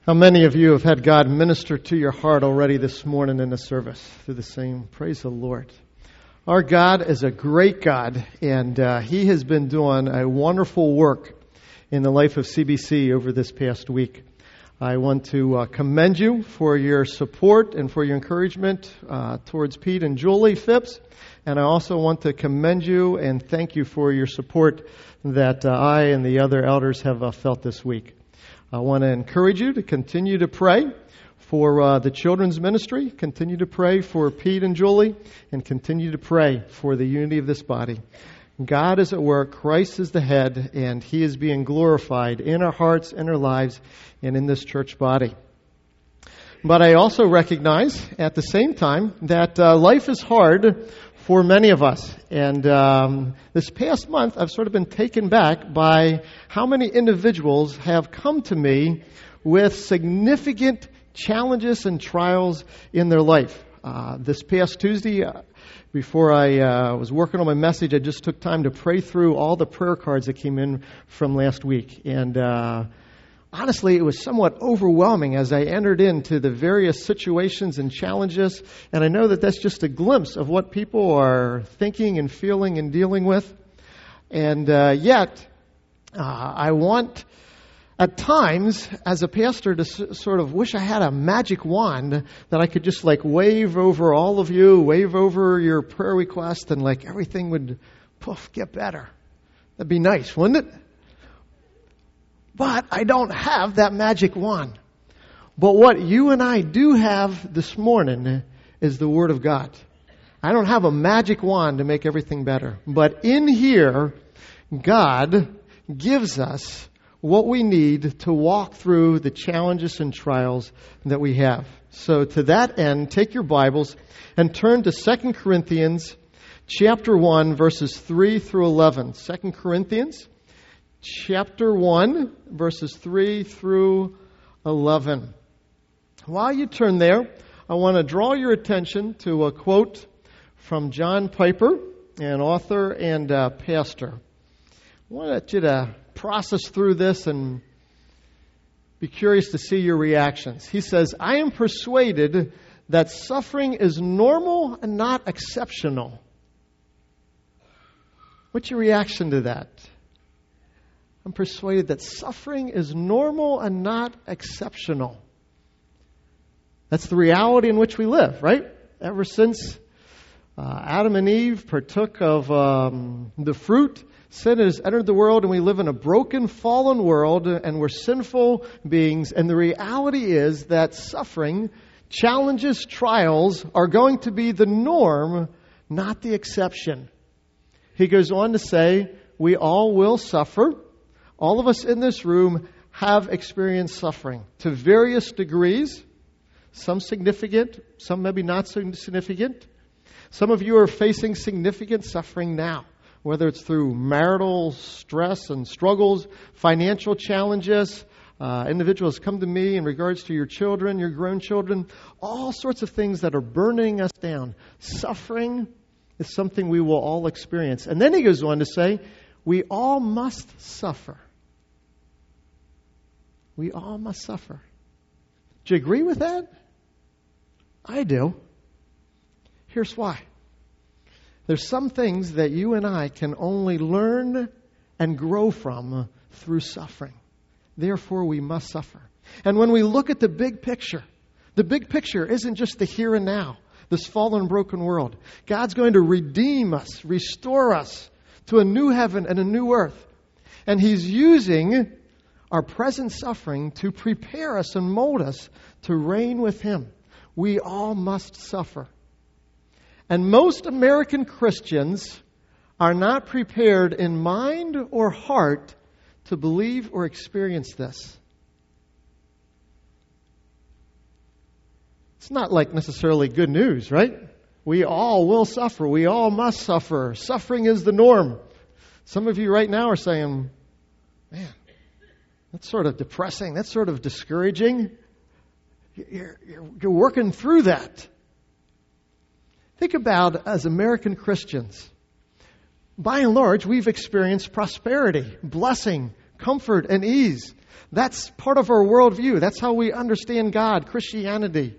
How many of you have had God minister to your heart already this morning in the service through the same? Praise the Lord. Our God is a great God, and He has been doing a wonderful work in the life of CBC over this past week. I want to commend you for your support and for your encouragement towards Pete and Julie Phipps, and I also want to commend you and thank you for your support that I and the other elders have felt this week. I want to encourage you to continue to pray for the children's ministry, continue to pray for Pete and Julie, and continue to pray for the unity of this body. God is at work, Christ is the head, and He is being glorified in our hearts, in our lives, and in this church body. But I also recognize at the same time that life is hard for many of us. And this past month, I've sort of been taken back by how many individuals have come to me with significant challenges and trials in their life. This past Tuesday, before I was working on my message, I just took time to pray through all the prayer cards that came in from last week. And honestly, it was somewhat overwhelming as I entered into the various situations and challenges. And I know that that's just a glimpse of what people are thinking and feeling and dealing with. And yet, I want, at times, as a pastor, to sort of wish I had a magic wand that I could just like wave over all of you, wave over your prayer request, and like everything would, poof, get better. That'd be nice, wouldn't it? But I don't have that magic wand. But what you and I do have this morning is the Word of God. I don't have a magic wand to make everything better. But in here, God gives us what we need to walk through the challenges and trials that we have. So to that end, take your Bibles and turn to 2 Corinthians chapter 1, verses 3 through 11. 2 Corinthians chapter 1, verses 3 through 11. While you turn there, I want to draw your attention to a quote from John Piper, an author and pastor. I want you to process through this and be curious to see your reactions. He says, I am persuaded that suffering is normal and not exceptional. What's your reaction to that? I'm persuaded that suffering is normal and not exceptional. That's the reality in which we live, right? Ever since Adam and Eve partook of the fruit, sin has entered the world, and we live in a broken, fallen world, and we're sinful beings. And the reality is that suffering, challenges, trials are going to be the norm, not the exception. He goes on to say, we all will suffer. All of us in this room have experienced suffering to various degrees, some significant, some maybe not so significant. Some of you are facing significant suffering now, whether it's through marital stress and struggles, financial challenges. Individuals come to me in regards to your children, your grown children, all sorts of things that are burning us down. Suffering is something we will all experience. And then he goes on to say, we all must suffer. We all must suffer. Do you agree with that? I do. Here's why. There's some things that you and I can only learn and grow from through suffering. Therefore, we must suffer. And when we look at the big picture isn't just the here and now, this fallen and broken world. God's going to redeem us, restore us to a new heaven and a new earth. And He's using our present suffering to prepare us and mold us to reign with Him. We all must suffer. And most American Christians are not prepared in mind or heart to believe or experience this. It's not like necessarily good news, right? We all will suffer. We all must suffer. Suffering is the norm. Some of you right now are saying, man, that's sort of depressing. That's sort of discouraging. You're working through that. Think about as American Christians. By and large, we've experienced prosperity, blessing, comfort and ease. That's part of our worldview. That's how we understand God, Christianity.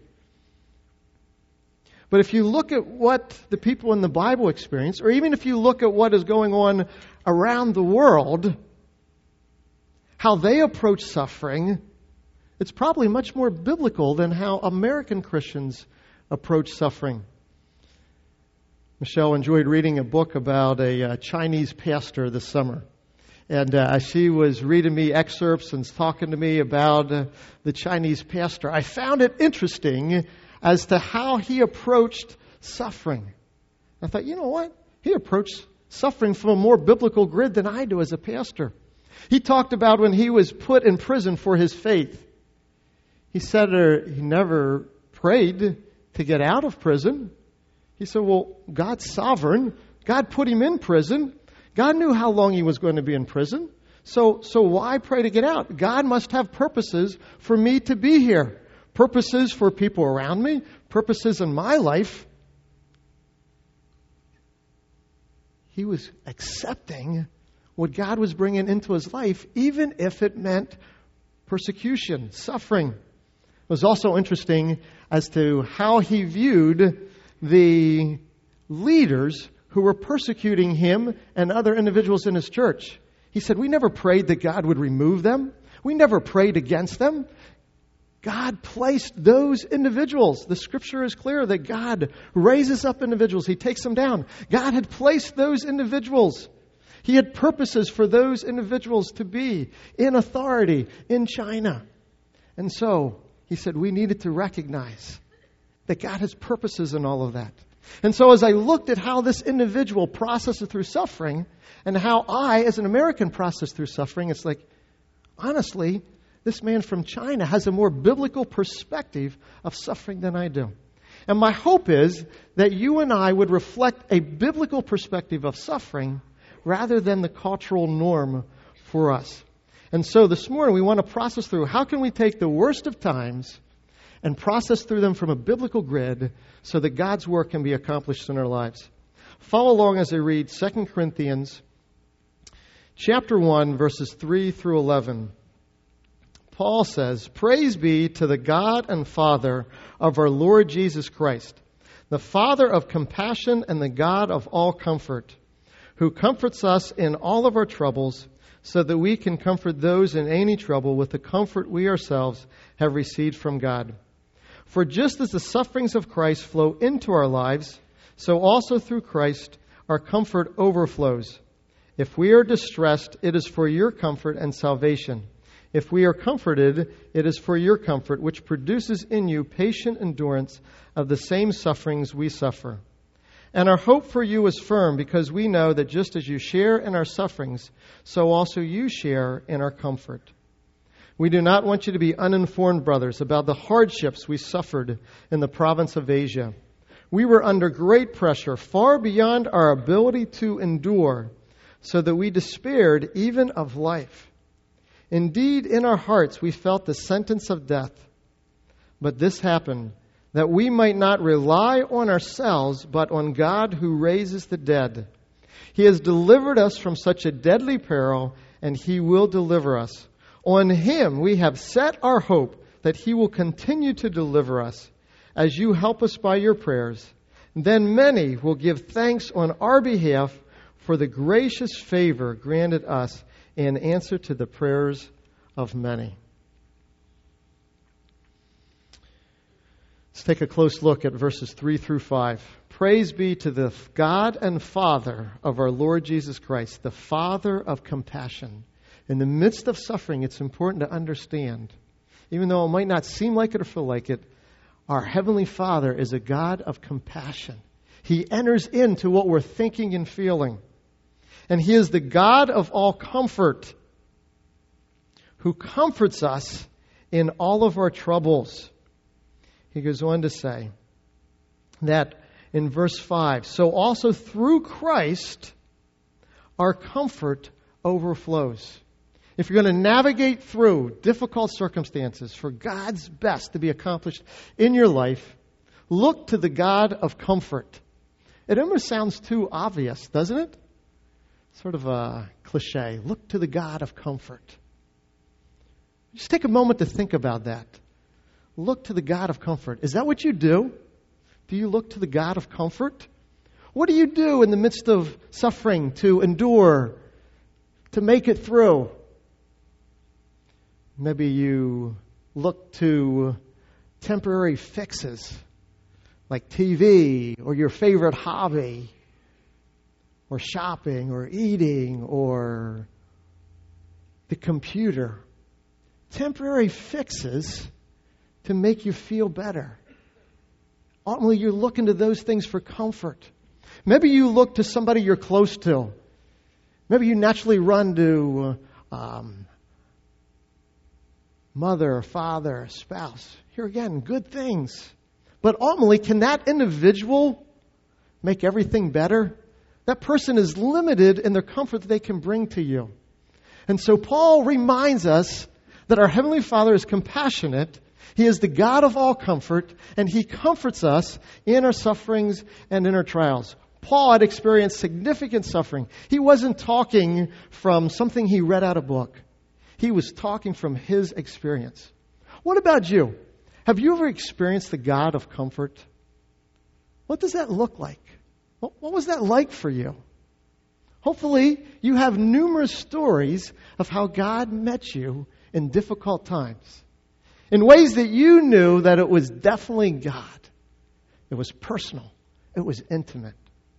But if you look at what the people in the Bible experience, or even if you look at what is going on around the world, how they approach suffering, it's probably much more biblical than how American Christians approach suffering. Michelle enjoyed reading a book about a Chinese pastor this summer. And she was reading me excerpts and talking to me about the Chinese pastor. I found it interesting as to how he approached suffering. I thought, you know what? He approached suffering from a more biblical grid than I do as a pastor. He talked about when he was put in prison for his faith. He said he never prayed to get out of prison. He said, well, God's sovereign. God put him in prison. God knew how long he was going to be in prison. So why pray to get out? God must have purposes for me to be here. Purposes for people around me. Purposes in my life. He was accepting what God was bringing into his life, even if it meant persecution, suffering. It was also interesting as to how he viewed the leaders who were persecuting him and other individuals in his church. He said, we never prayed that God would remove them. We never prayed against them. God placed those individuals. The scripture is clear that God raises up individuals. He takes them down. God had placed those individuals. He had purposes for those individuals to be in authority in China. And so, he said, we needed to recognize that God has purposes in all of that. And so as I looked at how this individual processes through suffering and how I, as an American, process through suffering, it's like, honestly, this man from China has a more biblical perspective of suffering than I do. And my hope is that you and I would reflect a biblical perspective of suffering rather than the cultural norm for us. And so this morning we want to process through how can we take the worst of times and process through them from a biblical grid so that God's work can be accomplished in our lives. Follow along as I read 2 Corinthians chapter 1, verses 3 through 11. Paul says, praise be to the God and Father of our Lord Jesus Christ, the Father of compassion and the God of all comfort, who comforts us in all of our troubles, so that we can comfort those in any trouble with the comfort we ourselves have received from God. For just as the sufferings of Christ flow into our lives, so also through Christ our comfort overflows. If we are distressed, it is for your comfort and salvation. If we are comforted, it is for your comfort, which produces in you patient endurance of the same sufferings we suffer. And our hope for you is firm, because we know that just as you share in our sufferings, so also you share in our comfort. We do not want you to be uninformed, brothers, about the hardships we suffered in the province of Asia. We were under great pressure, far beyond our ability to endure, so that we despaired even of life. Indeed, in our hearts we felt the sentence of death. But this happened, that we might not rely on ourselves, but on God who raises the dead. He has delivered us from such a deadly peril, and He will deliver us. On Him we have set our hope that He will continue to deliver us, as you help us by your prayers. Then many will give thanks on our behalf for the gracious favor granted us in answer to the prayers of many. Let's take a close look at verses 3 through 5. Praise be to the God and Father of our Lord Jesus Christ, the Father of compassion. In the midst of suffering, it's important to understand, even though it might not seem like it or feel like it, our Heavenly Father is a God of compassion. He enters into what we're thinking and feeling. And He is the God of all comfort, who comforts us in all of our troubles. He goes on to say that in verse 5, so also through Christ, our comfort overflows. If you're going to navigate through difficult circumstances for God's best to be accomplished in your life, look to the God of comfort. It almost sounds too obvious, doesn't it? sort of a cliche. Look to the God of comfort. Just take a moment to think about that. Look to the God of comfort. Is that what you do? Do you look to the God of comfort? What do you do in the midst of suffering to endure, to make it through? Maybe you look to temporary fixes like TV or your favorite hobby or shopping or eating or the computer. Temporary fixes to make you feel better. Ultimately, you look into those things for comfort. Maybe you look to somebody you're close to. Maybe you naturally run to mother, father, spouse. Here again, good things. But ultimately, can that individual make everything better? That person is limited in their comfort that they can bring to you. And so Paul reminds us that our Heavenly Father is compassionate. He is the God of all comfort, and He comforts us in our sufferings and in our trials. Paul had experienced significant suffering. He wasn't talking from something he read out of a book. He was talking from his experience. What about you? Have you ever experienced the God of comfort? What does that look like? What was that like for you? Hopefully, you have numerous stories of how God met you in difficult times, in ways that you knew that it was definitely God. It was personal. It was intimate.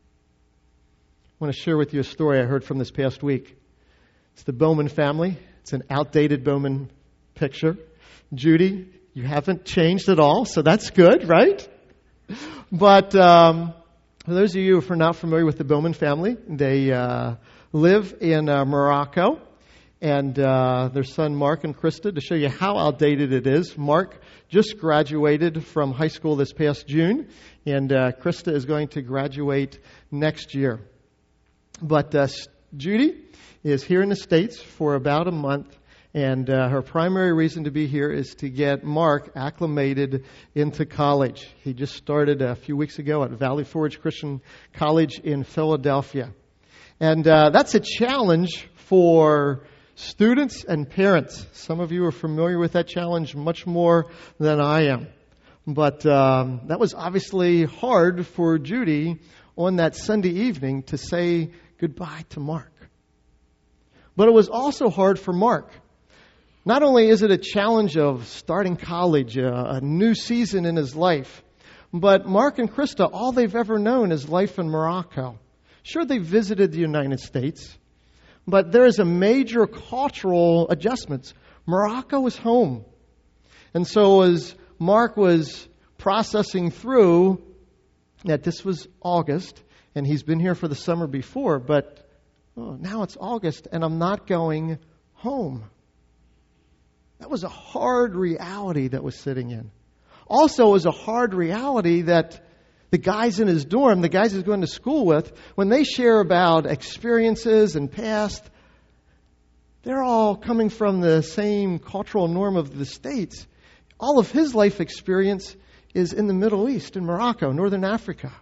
I want to share with you a story I heard from this past week. It's the Bowman family. It's an outdated Bowman picture. Judy, you haven't changed at all, so that's good, right? But for those of you who are not familiar with the Bowman family, they live in Morocco. And their son Mark and Krista, to show you how outdated it is. Mark just graduated from high school this past June, and Krista is going to graduate next year. But Judy is here in the States for about a month, and her primary reason to be here is to get Mark acclimated into college. He just started a few weeks ago at Valley Forge Christian College in Philadelphia. And that's a challenge for students and parents. Some of you are familiar with that challenge much more than I am. But that was obviously hard for Judy on that Sunday evening to say goodbye to Mark. But it was also hard for Mark. Not only is it a challenge of starting college, a new season in his life, but Mark and Krista, all they've ever known is life in Morocco. Sure, they visited the United States, but there is a major cultural adjustment. Morocco is home. And so as Mark was processing through that this was August, and he's been here for the summer before, but now it's August, and I'm not going home. That was a hard reality that was sitting in. Also, it was a hard reality that the guys in his dorm, the guys he's going to school with, when they share about experiences and past, they're all coming from the same cultural norm of the States. All of his life experience is in the Middle East, in Morocco, Northern Africa.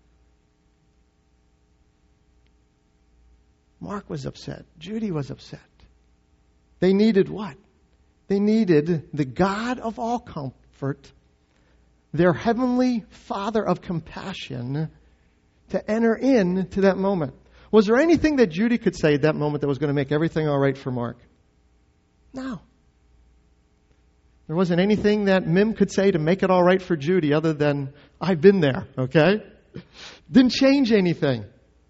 Mark was upset. Judy was upset. They needed what? They needed the God of all comfort, their heavenly Father of compassion, to enter into that moment. Was there anything that Judy could say at that moment that was going to make everything all right for Mark? No. There wasn't anything that Mim could say to make it all right for Judy other than, I've been there, okay? Didn't change anything.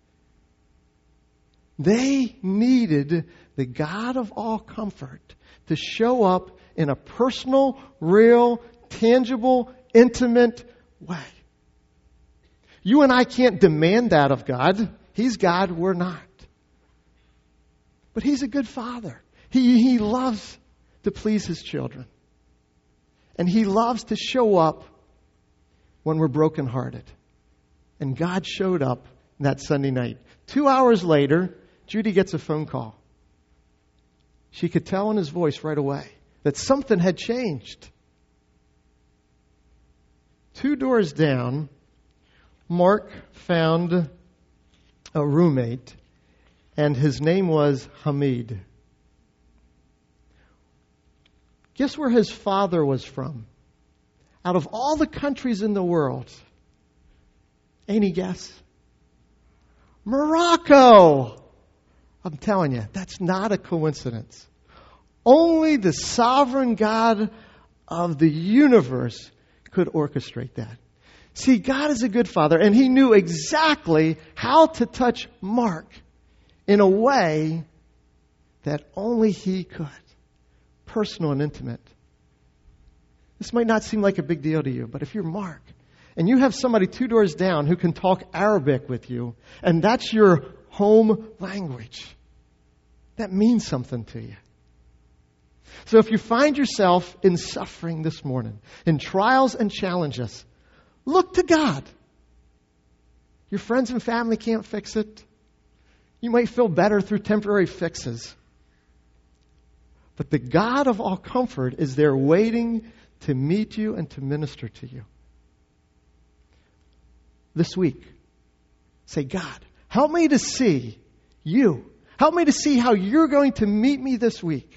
They needed the God of all comfort to show up in a personal, real, tangible, intimate way. You and I can't demand that of God. He's God, we're not. But He's a good Father. He loves to please His children. And He loves to show up when we're brokenhearted. And God showed up that Sunday night. 2 hours later, Judy gets a phone call. She could tell in his voice right away that something had changed. 2 doors down, Mark found a roommate, and his name was Hamid. Guess where his father was from? Out of all the countries in the world, any guess? Morocco! I'm telling you, that's not a coincidence. Only the sovereign God of the universe could orchestrate that. See, God is a good father, and he knew exactly how to touch Mark in a way that only he could. Personal and intimate. This might not seem like a big deal to you, but if you're Mark, and you have somebody 2 doors down who can talk Arabic with you, and that's your home language, that means something to you. So if you find yourself in suffering this morning, in trials and challenges, look to God. Your friends and family can't fix it. You might feel better through temporary fixes. But the God of all comfort is there waiting to meet you and to minister to you. This week, say, God, help me to see you. Help me to see how you're going to meet me this week.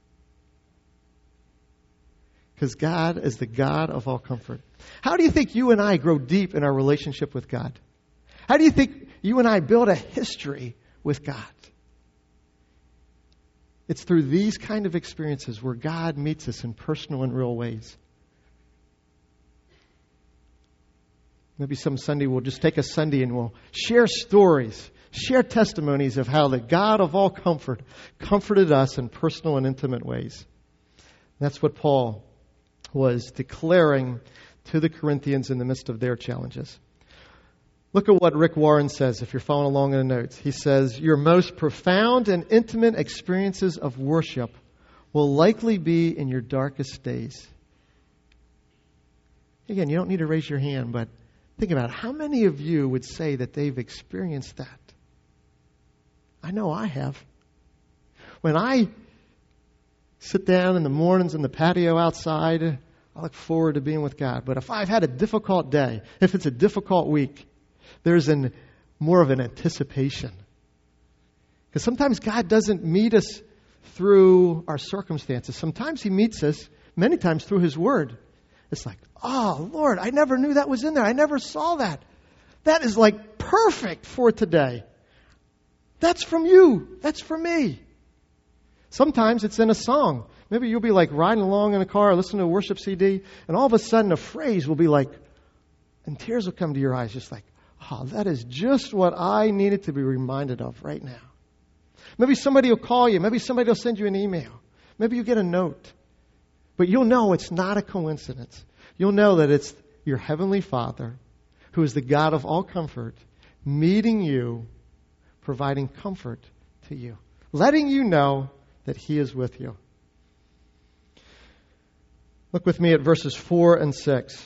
Because God is the God of all comfort. How do you think you and I grow deep in our relationship with God? How do you think you and I build a history with God? It's through these kind of experiences where God meets us in personal and real ways. Maybe some Sunday we'll just take a Sunday and we'll share stories, share testimonies of how the God of all comfort comforted us in personal and intimate ways. That's what Paul was declaring to the Corinthians in the midst of their challenges. Look at what Rick Warren says if you're following along in the notes. He says, your most profound and intimate experiences of worship will likely be in your darkest days. Again, you don't need to raise your hand, but think about it. How many of you would say that they've experienced that? I know I have. When I sit down in the mornings in the patio outside, I look forward to being with God. But if I've had a difficult day, if it's a difficult week, there's more of an anticipation. Because sometimes God doesn't meet us through our circumstances. Sometimes He meets us, many times, through His Word. It's like, oh, Lord, I never knew that was in there. I never saw that. That is like perfect for today. That's from you. That's for me. Sometimes it's in a song. Maybe you'll be like riding along in a car, listening to a worship CD, and all of a sudden a phrase will be like, and tears will come to your eyes, just like, oh, that is just what I needed to be reminded of right now. Maybe somebody will call you. Maybe somebody will send you an email. Maybe you get a note. But you'll know it's not a coincidence. You'll know that it's your Heavenly Father, who is the God of all comfort, meeting you, providing comfort to you, letting you know that He is with you. Look with me at verses 4 and 6.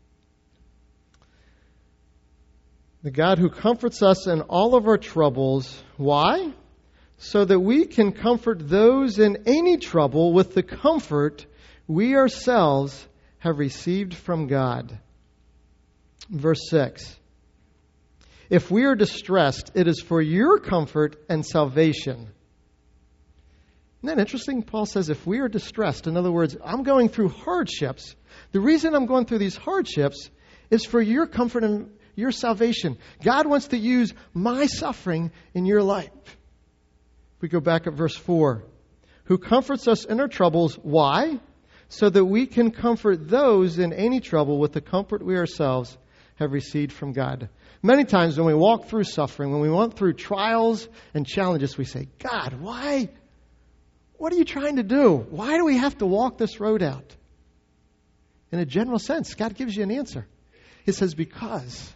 The God who comforts us in all of our troubles. Why? So that we can comfort those in any trouble with the comfort we ourselves have received from God. Verse 6. If we are distressed, it is for your comfort and salvation. Isn't that interesting? Paul says, if we are distressed, in other words, I'm going through hardships. The reason I'm going through these hardships is for your comfort and your salvation. God wants to use my suffering in your life. We go back at verse 4. Who comforts us in our troubles. Why? So that we can comfort those in any trouble with the comfort we ourselves have received from God. Many times when we walk through suffering, when we walk through trials and challenges, we say, God, why? What are you trying to do? Why do we have to walk this road out? In a general sense, God gives you an answer. He says, because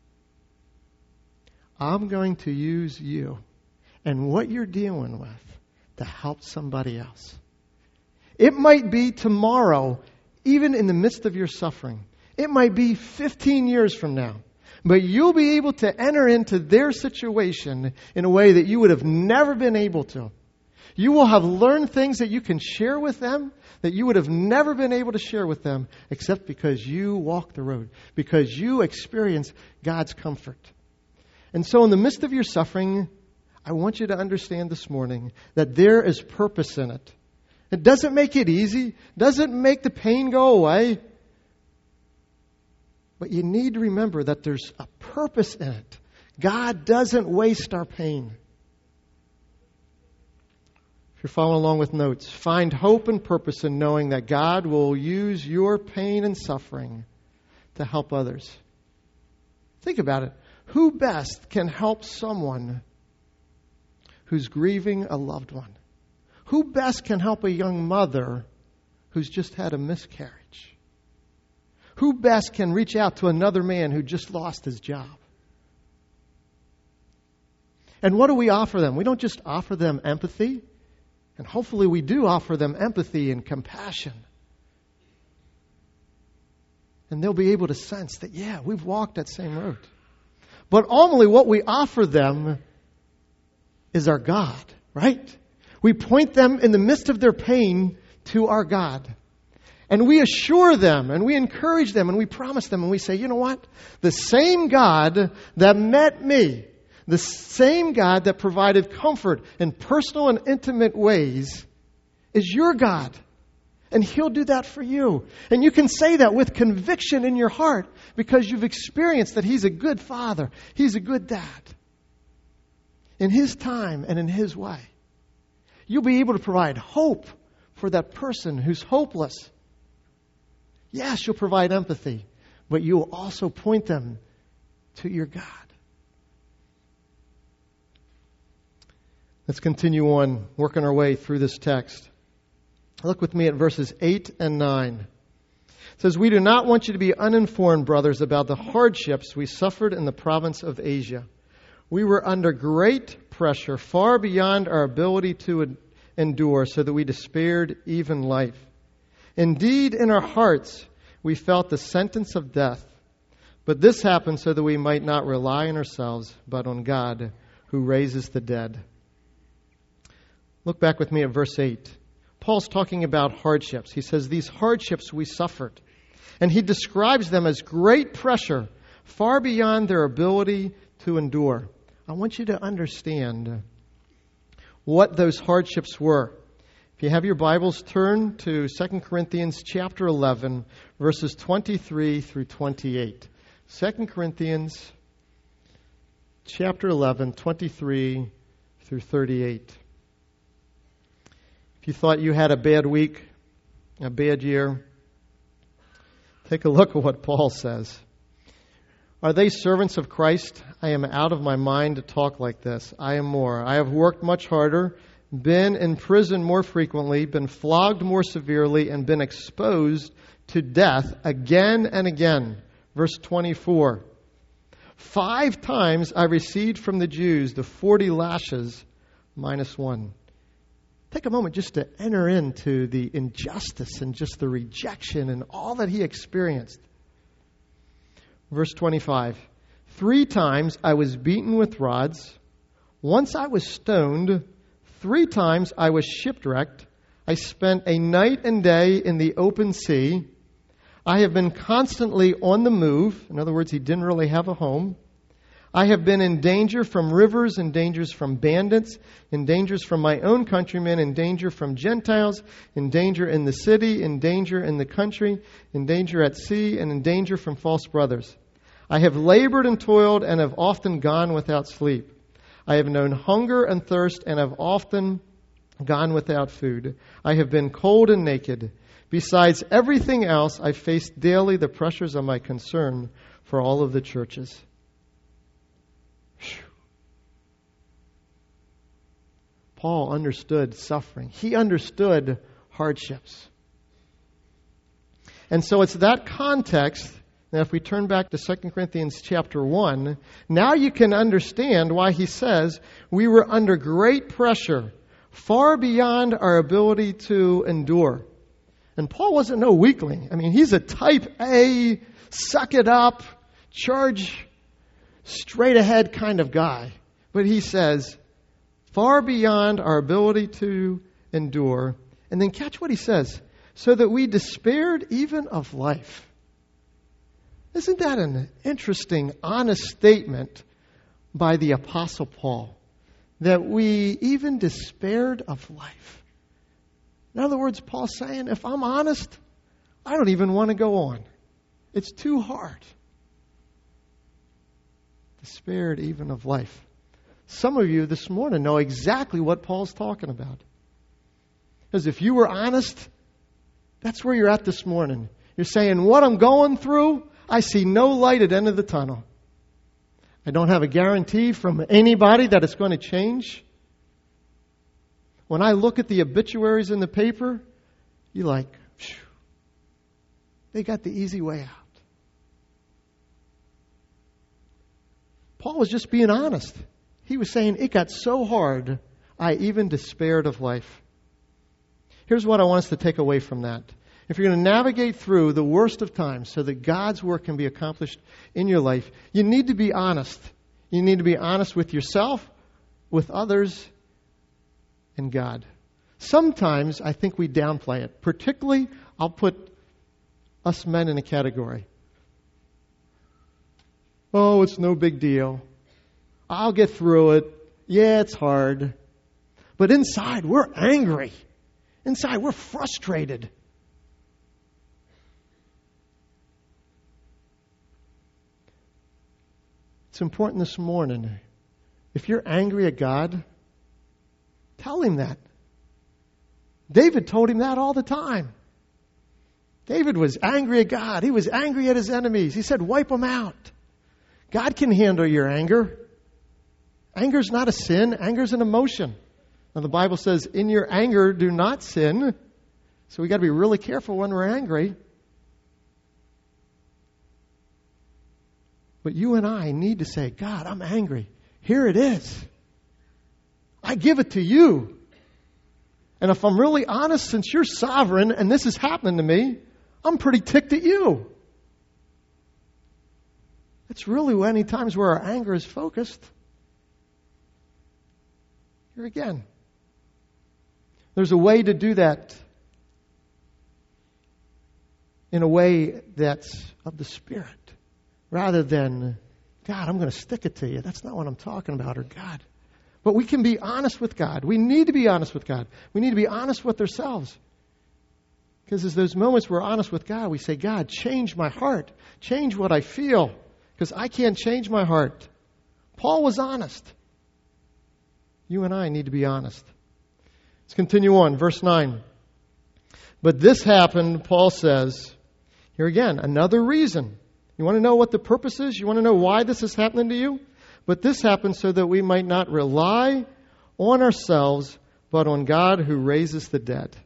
I'm going to use you and what you're dealing with to help somebody else. It might be tomorrow, even in the midst of your suffering. It might be 15 years from now. But you'll be able to enter into their situation in a way that you would have never been able to. You will have learned things that you can share with them that you would have never been able to share with them except because you walk the road, because you experience God's comfort. And so in the midst of your suffering, I want you to understand this morning that there is purpose in it. It doesn't make it easy, doesn't make the pain go away. But you need to remember that there's a purpose in it. God doesn't waste our pain. If you're following along with notes, find hope and purpose in knowing that God will use your pain and suffering to help others. Think about it. Who best can help someone who's grieving a loved one? Who best can help a young mother who's just had a miscarriage? Who best can reach out to another man who just lost his job? And what do we offer them? We don't just offer them empathy. And hopefully we do offer them empathy and compassion. And they'll be able to sense that, yeah, we've walked that same road. But ultimately what we offer them is our God, right? We point them in the midst of their pain to our God. And we assure them, and we encourage them, and we promise them, and we say, you know what? The same God that met me, the same God that provided comfort in personal and intimate ways is your God. And He'll do that for you. And you can say that with conviction in your heart because you've experienced that He's a good Father. He's a good dad. In His time and in His way. You'll be able to provide hope for that person who's hopeless. Yes, you'll provide empathy, but you'll also point them to your God. Let's continue on working our way through this text. Look with me at verses 8 and 9. It says, "We do not want you to be uninformed, brothers, about the hardships we suffered in the province of Asia. We were under great pressure, far beyond our ability to endure, so that we despaired even life. Indeed, in our hearts, we felt the sentence of death. But this happened so that we might not rely on ourselves, but on God, who raises the dead." Look back with me at verse 8. Paul's talking about hardships. He says, these hardships we suffered. And he describes them as great pressure, far beyond their ability to endure. I want you to understand what those hardships were. If you have your Bibles, turn to 2 Corinthians chapter 11, verses 23 through 28. 2 Corinthians chapter 11, 23 through 38. If you thought you had a bad week, a bad year, take a look at what Paul says. "Are they servants of Christ? I am out of my mind to talk like this. I am more. I have worked much harder, been in prison more frequently, been flogged more severely, and been exposed to death again and again." Verse 24. "5 times I received from the Jews the 40 lashes minus 1. Take a moment just to enter into the injustice and just the rejection and all that he experienced. Verse 25. "3 times I was beaten with rods. Once I was stoned. 3 times I was shipwrecked. I spent a night and day in the open sea. I have been constantly on the move." In other words, he didn't really have a home. "I have been in danger from rivers, in dangers from bandits, in dangers from my own countrymen, in danger from Gentiles, in danger in the city, in danger in the country, in danger at sea, and in danger from false brothers. I have labored and toiled and have often gone without sleep. I have known hunger and thirst and have often gone without food. I have been cold and naked. Besides everything else, I face daily the pressures of my concern for all of the churches." Paul understood suffering. He understood hardships. And so it's that context. Now, if we turn back to 2 Corinthians chapter 1, now you can understand why he says we were under great pressure, far beyond our ability to endure. And Paul wasn't no weakling. I mean, he's a type A, suck it up, charge straight ahead kind of guy. But he says, far beyond our ability to endure. And then catch what he says, so that we despaired even of life. Isn't that an interesting, honest statement by the Apostle Paul? that we even despaired of life. In other words, Paul's saying, if I'm honest, I don't even want to go on. It's too hard. Despaired even of life. Some of you this morning know exactly what Paul's talking about. Because if you were honest, that's where you're at this morning. You're saying, what I'm going through, I see no light at the end of the tunnel. I don't have a guarantee from anybody that it's going to change. When I look at the obituaries in the paper, you're like, phew, they got the easy way out. Paul was just being honest. He was saying, it got so hard, I even despaired of life. Here's what I want us to take away from that. If you're going to navigate through the worst of times so that God's work can be accomplished in your life, you need to be honest. You need to be honest with yourself, with others, and God. Sometimes I think we downplay it. Particularly, I'll put us men in a category. Oh, it's no big deal. I'll get through it. Yeah, it's hard. But inside, we're angry. Inside, we're frustrated. It's important this morning. If you're angry at God, tell Him that. David told him that all the time. David was angry at God. He was angry at his enemies. He said, wipe them out. God can handle your anger. Anger is not a sin. Anger is an emotion. Now the Bible says, in your anger, do not sin. So we got to be really careful when we're angry. But you and I need to say, God, I'm angry. Here it is. I give it to you. And if I'm really honest, since you're sovereign and this is happening to me, I'm pretty ticked at you. It's really many times where our anger is focused. Here again. There's a way to do that in a way that's of the Spirit. Rather than, God, I'm going to stick it to you. That's not what I'm talking about, or God. But we can be honest with God. We need to be honest with God. We need to be honest with ourselves. Because as those moments we're honest with God, we say, God, change my heart. Change what I feel. Because I can't change my heart. Paul was honest. You and I need to be honest. Let's continue on. Verse 9. But this happened, Paul says, here again, another reason. You want to know what the purpose is? You want to know why this is happening to you? But this happened so that we might not rely on ourselves, but on God who raises the dead.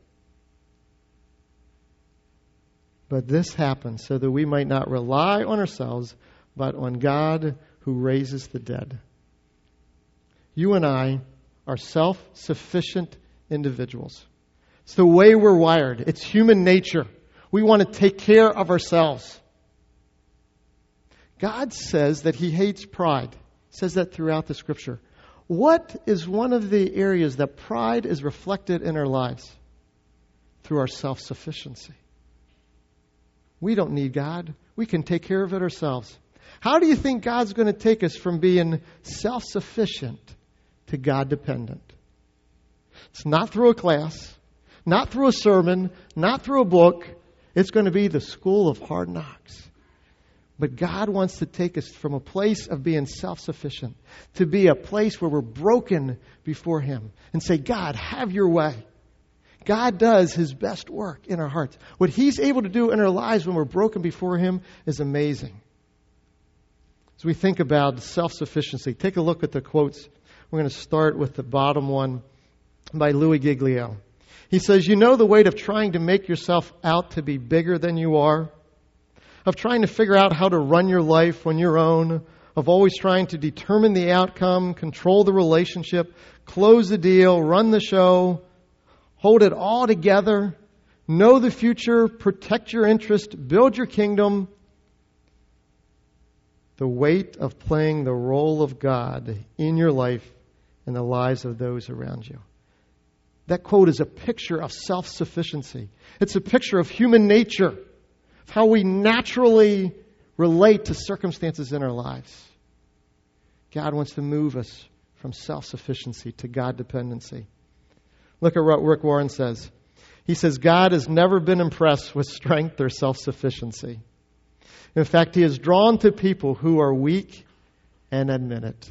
But this happened so that we might not rely on ourselves, but on God who raises the dead. You and I are self-sufficient individuals. It's the way we're wired. It's human nature. We want to take care of ourselves. God says that He hates pride. He says that throughout the Scripture. What is one of the areas that pride is reflected in our lives? Through our self-sufficiency. We don't need God. We can take care of it ourselves. How do you think God's going to take us from being self-sufficient to God-dependent? It's not through a class, not through a sermon, not through a book. It's going to be the school of hard knocks. But God wants to take us from a place of being self-sufficient to be a place where we're broken before Him and say, God, have your way. God does His best work in our hearts. What He's able to do in our lives when we're broken before Him is amazing. As we think about self-sufficiency, take a look at the quotes. We're going to start with the bottom one by Louis Giglio. He says, you know the weight of trying to make yourself out to be bigger than you are? Of trying to figure out how to run your life on your own, of always trying to determine the outcome, control the relationship, close the deal, run the show, hold it all together, know the future, protect your interest, build your kingdom. The weight of playing the role of God in your life and the lives of those around you. That quote is a picture of self-sufficiency. It's a picture of human nature. How we naturally relate to circumstances in our lives. God wants to move us from self-sufficiency to God-dependency. Look at what Rick Warren says. He says, God has never been impressed with strength or self-sufficiency. In fact, He is drawn to people who are weak and admit it.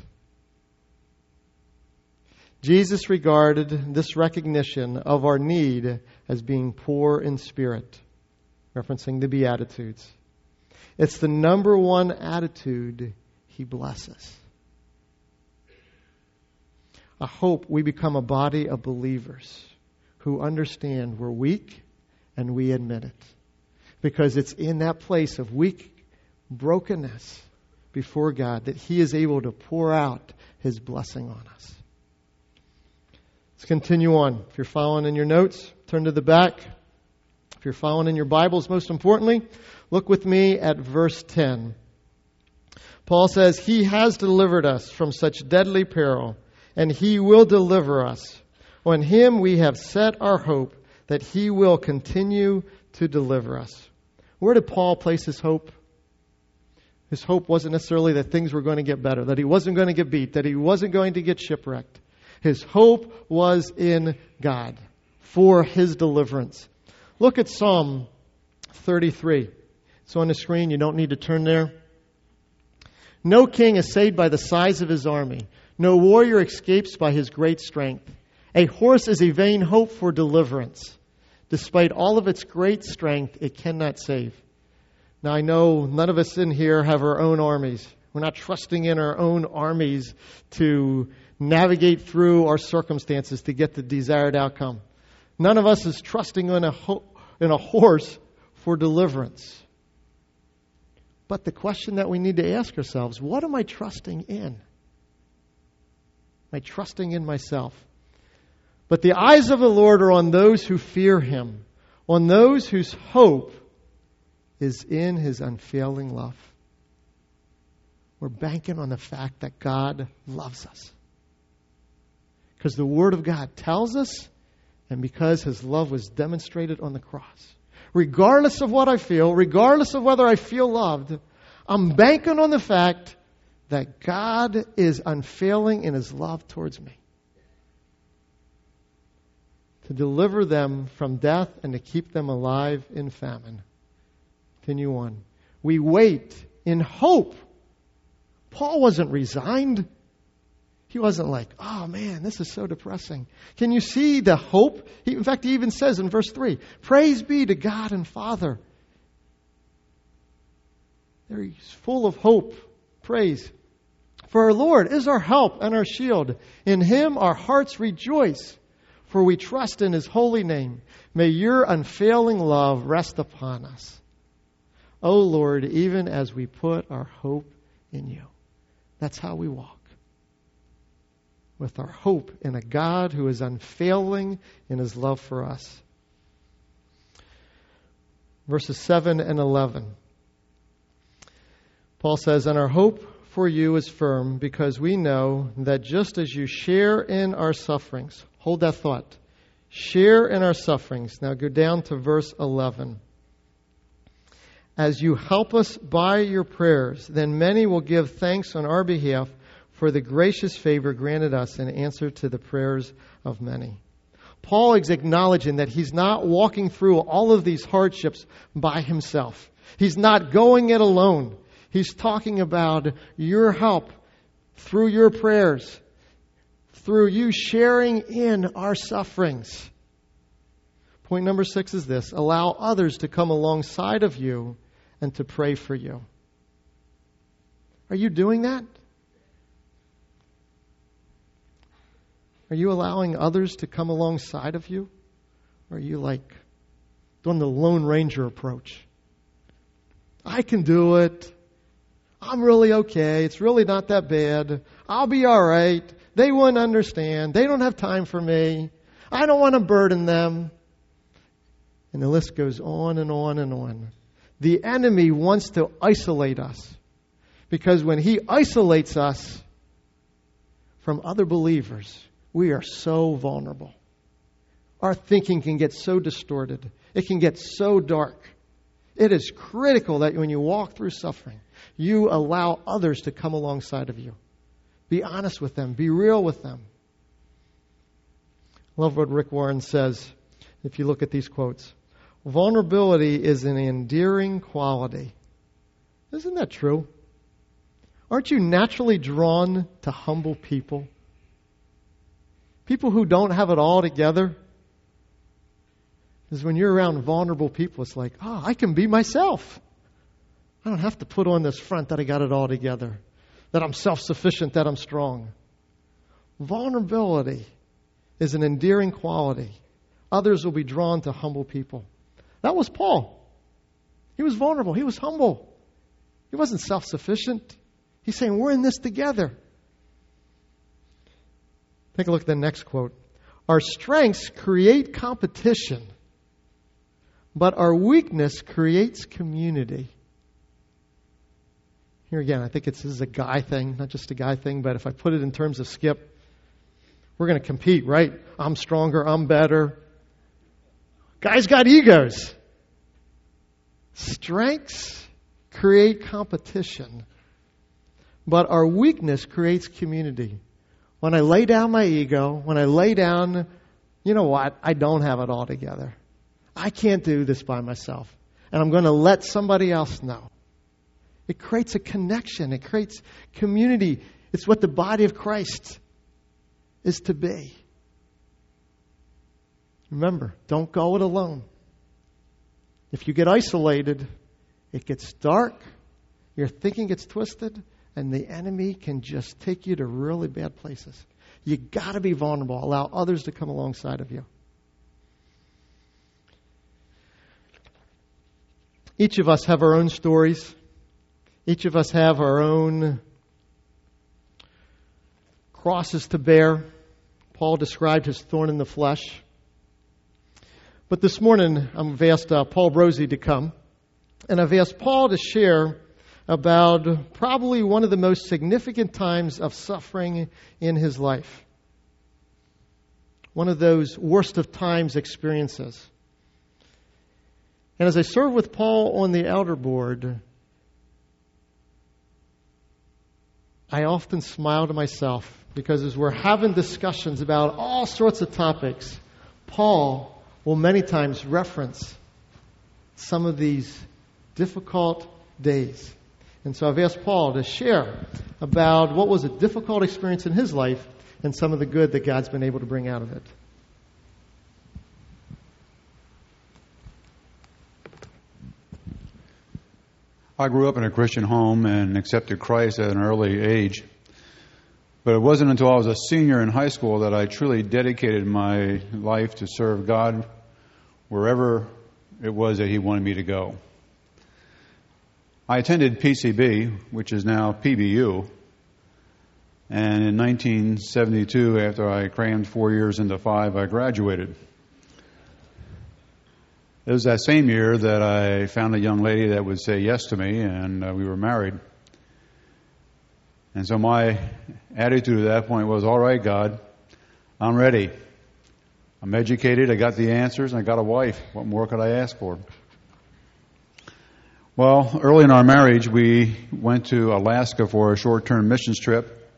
Jesus regarded this recognition of our need as being poor in spirit, referencing the Beatitudes. It's the number one attitude He blesses. I hope we become a body of believers who understand we're weak and we admit it. Because it's in that place of weak brokenness before God that He is able to pour out His blessing on us. Let's continue on. If you're following in your notes, turn to the back. If you're following in your Bibles, most importantly, look with me at verse 10. Paul says, He has delivered us from such deadly peril, and He will deliver us. On Him we have set our hope that He will continue to deliver us. Where did Paul place his hope? His hope wasn't necessarily that things were going to get better, that he wasn't going to get beat, that he wasn't going to get shipwrecked. His hope was in God for His deliverance. Look at Psalm 33. It's on the screen. You don't need to turn there. No king is saved by the size of his army. No warrior escapes by his great strength. A horse is a vain hope for deliverance. Despite all of its great strength, it cannot save. Now, I know none of us in here have our own armies. We're not trusting in our own armies to navigate through our circumstances to get the desired outcome. None of us is trusting in a horse for deliverance. But the question that we need to ask ourselves, what am I trusting in? Am I trusting in myself? But the eyes of the Lord are on those who fear Him, on those whose hope is in His unfailing love. We're banking on the fact that God loves us. Because the Word of God tells us, and because His love was demonstrated on the cross. Regardless of what I feel, regardless of whether I feel loved, I'm banking on the fact that God is unfailing in His love towards me. To deliver them from death and to keep them alive in famine. Continue on. We wait in hope. Paul wasn't resigned. He wasn't like, oh man, this is so depressing. Can you see the hope? In fact, he even says in verse 3, praise be to God and Father. There he's full of hope. Praise. For our Lord is our help and our shield. In Him our hearts rejoice, for we trust in His holy name. May your unfailing love rest upon us. O Lord, even as we put our hope in You. That's how we walk. With our hope in a God who is unfailing in His love for us. Verses 7 and 11. Paul says, and our hope for you is firm because we know that just as you share in our sufferings. Hold that thought. Share in our sufferings. Now go down to verse 11. As you help us by your prayers, then many will give thanks on our behalf for the gracious favor granted us in answer to the prayers of many. Paul is acknowledging that he's not walking through all of these hardships by himself. He's not going it alone. He's talking about your help through your prayers, through you sharing in our sufferings. Point number 6 is this: allow others to come alongside of you and to pray for you. Are you doing that? Are you allowing others to come alongside of you? Or are you like doing the Lone Ranger approach? I can do it. I'm really okay. It's really not that bad. I'll be all right. They wouldn't understand. They don't have time for me. I don't want to burden them. And the list goes on and on and on. The enemy wants to isolate us. Because when he isolates us from other believers, we are so vulnerable. Our thinking can get so distorted. It can get so dark. It is critical that when you walk through suffering, you allow others to come alongside of you, Be honest with them. Be real with them. I love what Rick Warren says, if you look at these quotes. Vulnerability is an endearing quality. Isn't that true? Aren't you naturally drawn to humble people? People who don't have it all together? Because when you're around vulnerable people, it's like, I can be myself. I don't have to put on this front that I got it all together, that I'm self-sufficient, that I'm strong. Vulnerability is an endearing quality. Others will be drawn to humble people. That was Paul. He was vulnerable. He was humble. He wasn't self-sufficient. He's saying, we're in this together. Take a look at the next quote. Our strengths create competition, but our weakness creates community. Here again, I think this is a guy thing, not just a guy thing, but if I put it in terms of Skip, we're going to compete, right? I'm stronger, I'm better. Guys got egos. Strengths create competition, but our weakness creates community. When I lay down my ego, when I lay down, you know what, I don't have it all together. I can't do this by myself. And I'm going to let somebody else know. It creates a connection. It creates community. It's what the body of Christ is to be. Remember, don't go it alone. If you get isolated, it gets dark, your thinking gets twisted, and the enemy can just take you to really bad places. You got to be vulnerable. Allow others to come alongside of you. Each of us have our own stories. Each of us have our own crosses to bear. Paul described his thorn in the flesh. But this morning, I've asked Paul Brosey to come. And I've asked Paul to share about probably one of the most significant times of suffering in his life. One of those worst of times experiences. And as I serve with Paul on the elder board, I often smile to myself because as we're having discussions about all sorts of topics, Paul will many times reference some of these difficult days. And so I've asked Paul to share about what was a difficult experience in his life and some of the good that God's been able to bring out of it. I grew up in a Christian home and accepted Christ at an early age. But it wasn't until I was a senior in high school that I truly dedicated my life to serve God wherever it was that He wanted me to go. I attended PCB, which is now PBU, and in 1972, after I crammed 4 years into 5, I graduated. It was that same year that I found a young lady that would say yes to me, and we were married. And so my attitude at that point was, all right, God, I'm ready. I'm educated, I got the answers, and I got a wife. What more could I ask for? Well, early in our marriage, we went to Alaska for a short-term missions trip.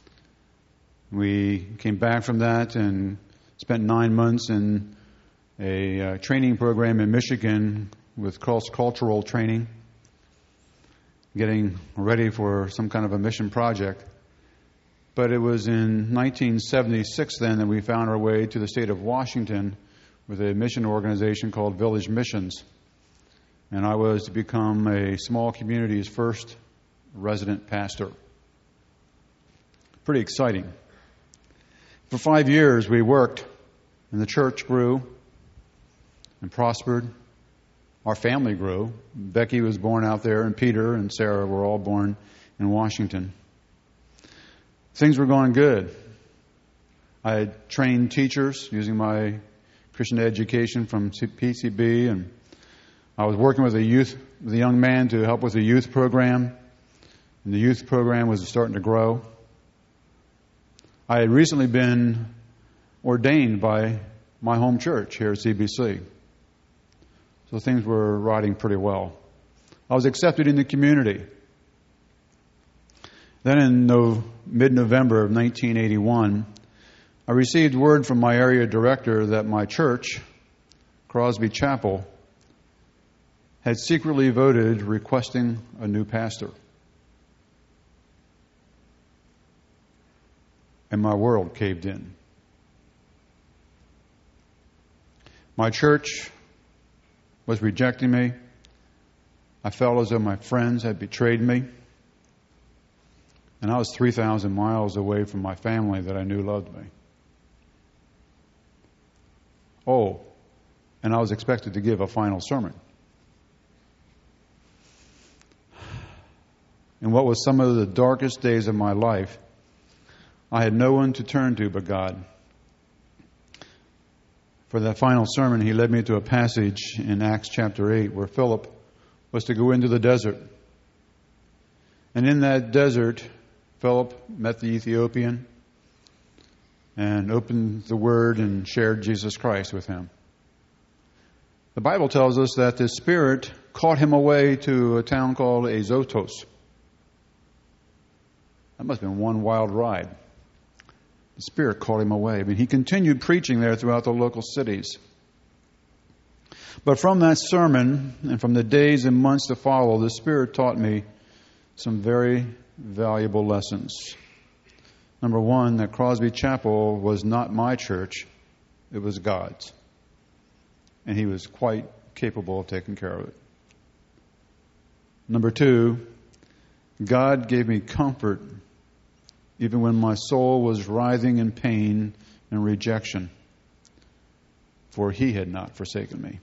We came back from that and spent 9 months in a training program in Michigan with cross-cultural training, getting ready for some kind of a mission project. But it was in 1976 then that we found our way to the state of Washington with a mission organization called Village Missions. And I was to become a small community's first resident pastor. Pretty exciting. For 5 years we worked, and the church grew and prospered. Our family grew. Becky was born out there, and Peter and Sarah were all born in Washington. Things were going good. I had trained teachers using my Christian education from PCB, and I was working with a young man to help with the youth program, and the youth program was starting to grow. I had recently been ordained by my home church here at CBC. So things were riding pretty well. I was accepted in the community. Then in mid-November of 1981, I received word from my area director that my church, Crosby Chapel, had secretly voted requesting a new pastor. And my world caved in. My church was rejecting me. I felt as though my friends had betrayed me. And I was 3,000 miles away from my family that I knew loved me. Oh, and I was expected to give a final sermon. In what was some of the darkest days of my life, I had no one to turn to but God. For that final sermon, he led me to a passage in Acts chapter 8 where Philip was to go into the desert. And in that desert, Philip met the Ethiopian and opened the Word and shared Jesus Christ with him. The Bible tells us that the Spirit caught him away to a town called Azotus. That must have been one wild ride. The Spirit caught him away. I mean, he continued preaching there throughout the local cities. But from that sermon and from the days and months to follow, the Spirit taught me some very valuable lessons. Number one, that Crosby Chapel was not my church, it was God's. And he was quite capable of taking care of it. Number two, God gave me comfort even when my soul was writhing in pain and rejection, for he had not forsaken me.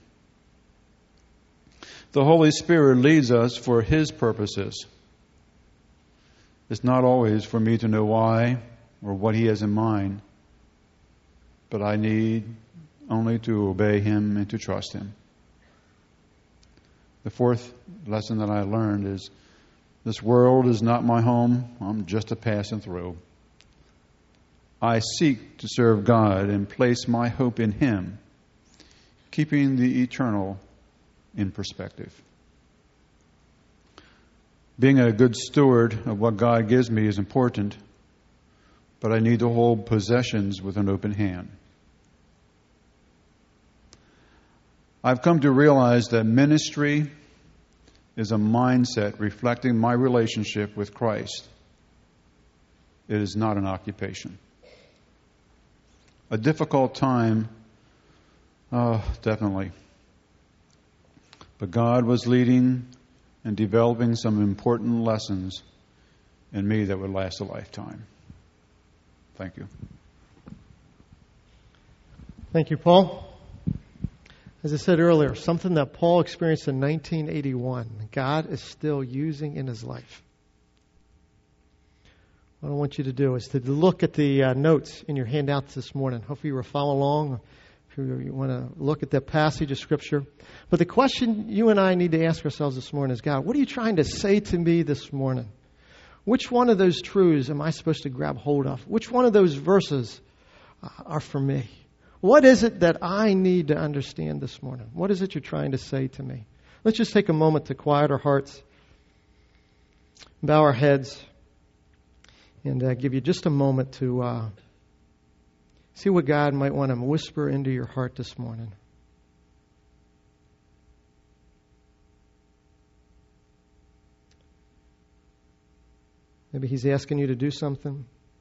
The Holy Spirit leads us for his purposes. It's not always for me to know why or what he has in mind, but I need only to obey him and to trust him. The fourth lesson that I learned is this world is not my home. I'm just a passing through. I seek to serve God and place my hope in him, keeping the eternal in perspective. Being a good steward of what God gives me is important, but I need to hold possessions with an open hand. I've come to realize that ministry is a mindset reflecting my relationship with Christ. It is not an occupation. A difficult time, definitely. But God was leading and developing some important lessons in me that would last a lifetime. Thank you. Thank you, Paul. As I said earlier, something that Paul experienced in 1981, God is still using in his life. What I want you to do is to look at the notes in your handouts this morning. Hopefully you were following along. If you want to look at that passage of Scripture. But the question you and I need to ask ourselves this morning is, God, what are you trying to say to me this morning? Which one of those truths am I supposed to grab hold of? Which one of those verses are for me? What is it that I need to understand this morning? What is it you're trying to say to me? Let's just take a moment to quiet our hearts, bow our heads, and give you just a moment to see what God might want to whisper into your heart this morning. Maybe he's asking you to do something.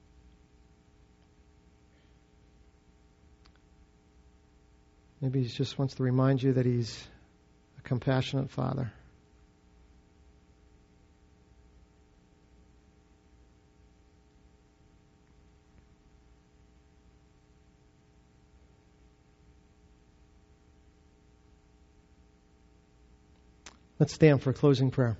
Maybe he just wants to remind you that he's a compassionate Father. Let's stand for a closing prayer.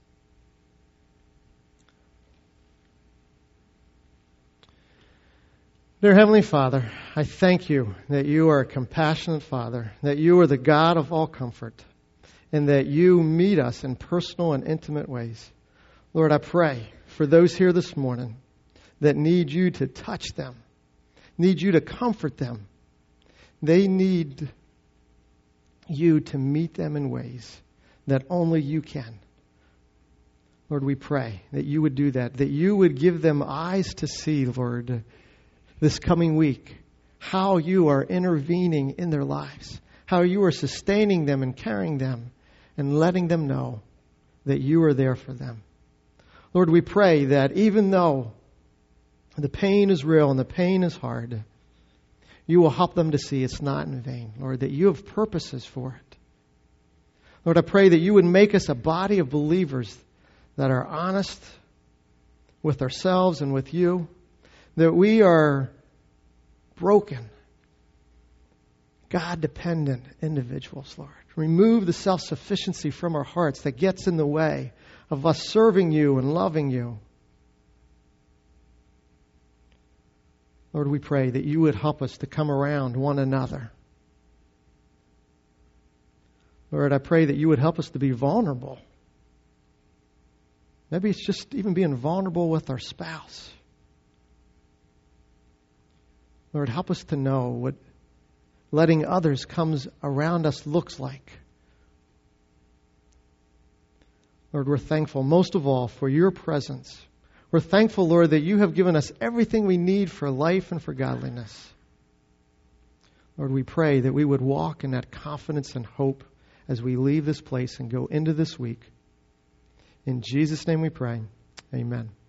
Dear Heavenly Father, I thank you that you are a compassionate Father, that you are the God of all comfort, and that you meet us in personal and intimate ways. Lord, I pray for those here this morning that need you to touch them, need you to comfort them. They need you to meet them in ways that only you can. Lord, we pray that you would do that you would give them eyes to see, Lord, this coming week, how you are intervening in their lives, how you are sustaining them and carrying them and letting them know that you are there for them. Lord, we pray that even though the pain is real and the pain is hard, you will help them to see it's not in vain, Lord, that you have purposes for it. Lord, I pray that you would make us a body of believers that are honest with ourselves and with you, that we are broken, God-dependent individuals, Lord. Remove the self-sufficiency from our hearts that gets in the way of us serving you and loving you. Lord, we pray that you would help us to come around one another. Lord, I pray that you would help us to be vulnerable. Maybe it's just even being vulnerable with our spouse. Lord, help us to know what letting others come around us looks like. Lord, we're thankful most of all for your presence. We're thankful, Lord, that you have given us everything we need for life and for godliness. Lord, we pray that we would walk in that confidence and hope as we leave this place and go into this week. In Jesus' name we pray. Amen.